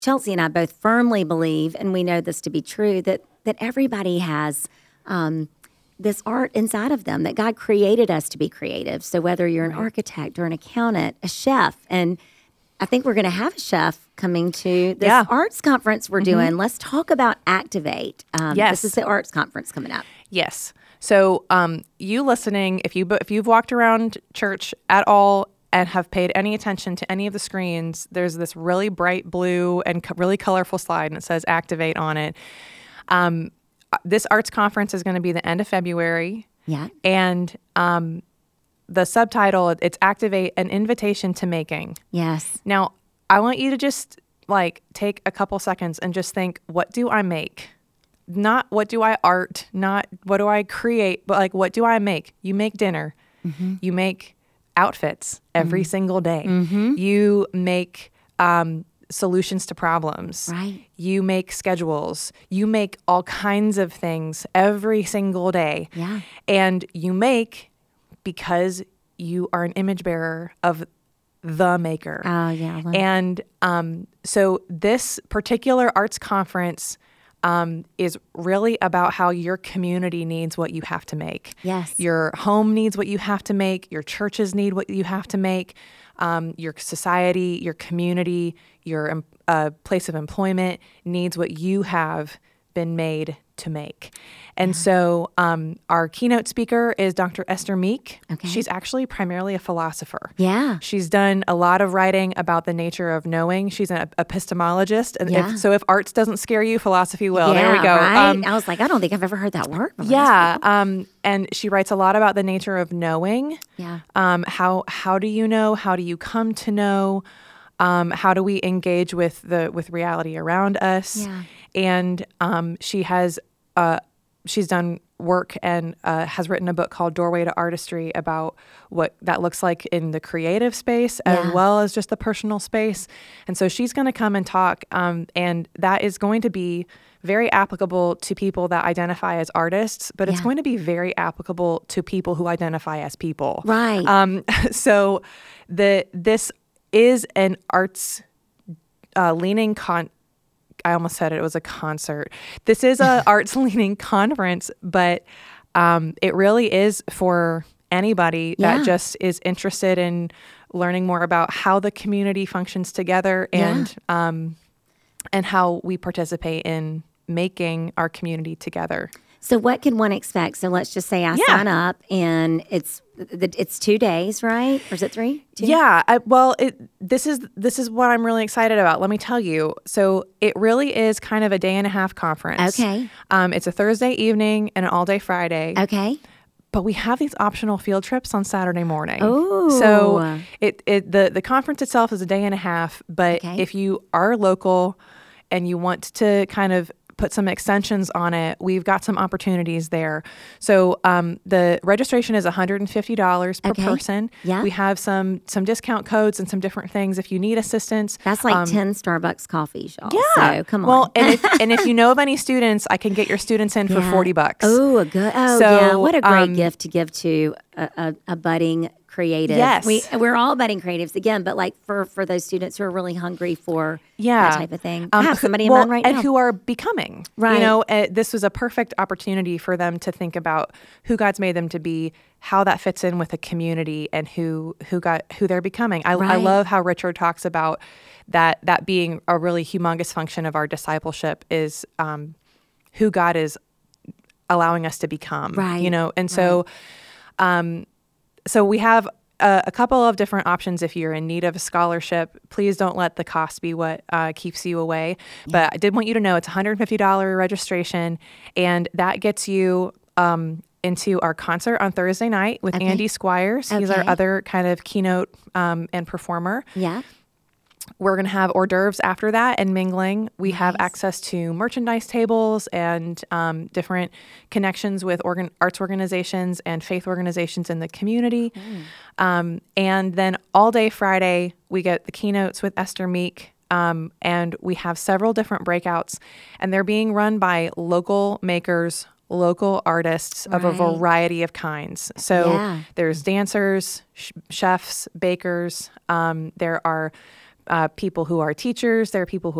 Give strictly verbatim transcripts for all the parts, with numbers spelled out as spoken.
Chelsea and I both firmly believe, and we know this to be true, that that everybody has um, this art inside of them, that God created us to be creative. So whether you're an Right. architect or an accountant, a chef, and I think we're going to have a chef coming to this Yeah. arts conference we're Mhm. doing. Let's talk about Activate. Um, Yes. This is the arts conference coming up. Yes. So um, you listening, if you if you've walked around church at all and have paid any attention to any of the screens, there's this really bright blue and co- really colorful slide, and it says Activate on it. Um, this arts conference is going to be the end of February, Yeah. and um, the subtitle, it's Activate, an Invitation to Making. Yes. Now, I want you to just like take a couple seconds and just think, what do I make? Not what do I art, not what do I create, but like, what do I make? You make dinner. Mm-hmm. You make outfits every Mm. single day. Mm-hmm. You make um, solutions to problems. Right. You make schedules. You make all kinds of things every single day. Yeah. And you make because you are an image bearer of the maker. Oh, yeah. I love it. And um, so this particular arts conference um, is really about how your community needs what you have to make. Yes. Your home needs what you have to make. Your churches need what you have to make. Um, your society, your community, your um, uh, place of employment needs what you have been made to make. And so um, our keynote speaker is Doctor Esther Meek. Okay. She's actually primarily a philosopher. Yeah. She's done a lot of writing about the nature of knowing. She's an epistemologist. And Yeah. if, so if arts doesn't scare you, philosophy will. yeah, There we go. Right? Um, I was like, I don't think I've ever heard that word before. yeah. Um, and she writes a lot about the nature of knowing. Yeah. Um, how how do you know? How do you come to know? Um, how do we engage with the with reality around us? Yeah. And um, she has uh, she's done work and uh, has written a book called Doorway to Artistry about what that looks like in the creative space as Yeah. well as just the personal space. And so she's going to come and talk, um, and that is going to be very applicable to people that identify as artists, but it's Yeah. going to be very applicable to people who identify as people. Right. Um, so the this is an arts uh, leaning con. I almost said it, it was a concert. This is a arts leaning conference, but um, it really is for anybody Yeah. that just is interested in learning more about how the community functions together and um, and how we participate in making our community together. So what can one expect? So let's just say I Yeah. sign up, and it's it's two days, right? Or is it three? Two? Yeah, I, well, it this is this is what I'm really excited about. Let me tell you. So it really is kind of a day and a half conference. Okay. Um, it's a Thursday evening and an all day Friday. Okay. But we have these optional field trips on Saturday morning. Oh. So it, it the the conference itself is a day and a half. But Okay. if you are local and you want to kind of put some extensions on it, we've got some opportunities there. So um, the registration is one hundred fifty dollars per Okay. person. Yeah. We have some some discount codes and some different things if you need assistance. That's like Um, ten Starbucks coffees, y'all. Yeah. So come on. Well, and if, and if you know of any students, I can get your students in for Yeah. forty bucks. Oh, a good. Oh, So, yeah. What a great um, gift to give to a, a, a budding creative. Yes. We we're all budding creatives again, but like for for those students who are really hungry for Yeah. that type of thing. Um, I have who- somebody in well, mind right and now. who are becoming. Right. You know, uh, this was a perfect opportunity for them to think about who God's made them to be, how that fits in with the community, and who who got who they're becoming. I, I Right. love how Richard talks about that that being a really humongous function of our discipleship is um, who God is allowing us to become. Right. You know, and so um, so we have a, a couple of different options if you're in need of a scholarship. Please don't let the cost be what uh, keeps you away. But I did want you to know it's one hundred fifty dollars registration, and that gets you um, into our concert on Thursday night with Okay. Andy Squires. He's our Okay. other kind of keynote um, and performer. yeah. We're going to have hors d'oeuvres after that and mingling. We have Nice. access to merchandise tables and um, different connections with organ- arts organizations and faith organizations in the community. Um, and then all day Friday, we get the keynotes with Esther Meek. Um, and we have several different breakouts, and they're being run by local makers, local artists of a Right. variety of kinds. So Yeah. there's dancers, sh- chefs, bakers. Um, there are uh, people who are teachers. There are people who are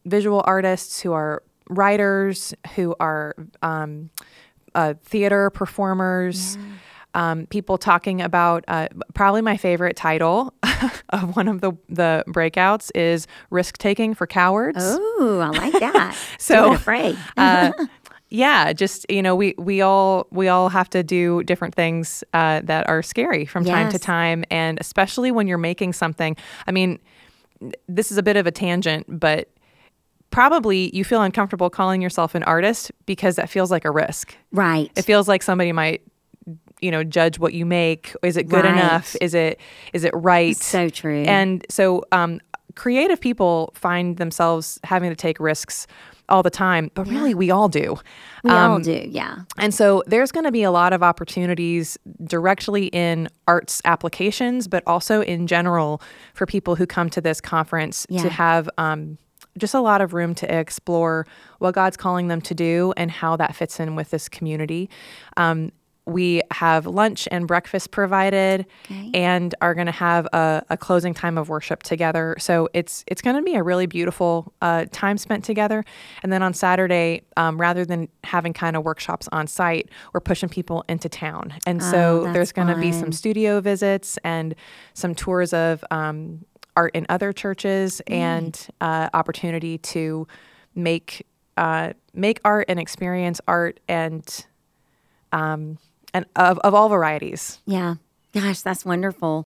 visual artists, who are writers, who are um, uh, theater performers, Yeah. um, people talking about uh, probably my favorite title of one of the, the breakouts is Risk Taking for Cowards. Oh, I like that. So, Too afraid. uh, yeah, just, you know, we, we all we all have to do different things uh, that are scary from time to Yes. time. And especially when you're making something. I mean, this is a bit of a tangent, but probably you feel uncomfortable calling yourself an artist because that feels like a risk. Right. It feels like somebody might, you know, judge what you make. Is it good Right. enough? Is it is it right? So true. And so um, creative people find themselves having to take risks all the time, but really we all do. we all Um, do, yeah. And so there's going to be a lot of opportunities directly in arts applications, but also in general for people who come to this conference Yeah. to have um, just a lot of room to explore what God's calling them to do and how that fits in with this community. Um, we have lunch and breakfast provided, Okay. and are going to have a, a closing time of worship together. So it's it's going to be a really beautiful uh, time spent together. And then on Saturday, um, rather than having kind of workshops on site, we're pushing people into town. And Oh, so that's there's going to be fun. some studio visits and some tours of um, art in other churches, and uh, opportunity to make uh, make art and experience art, and um, and of, of all varieties. Yeah. Gosh, that's wonderful.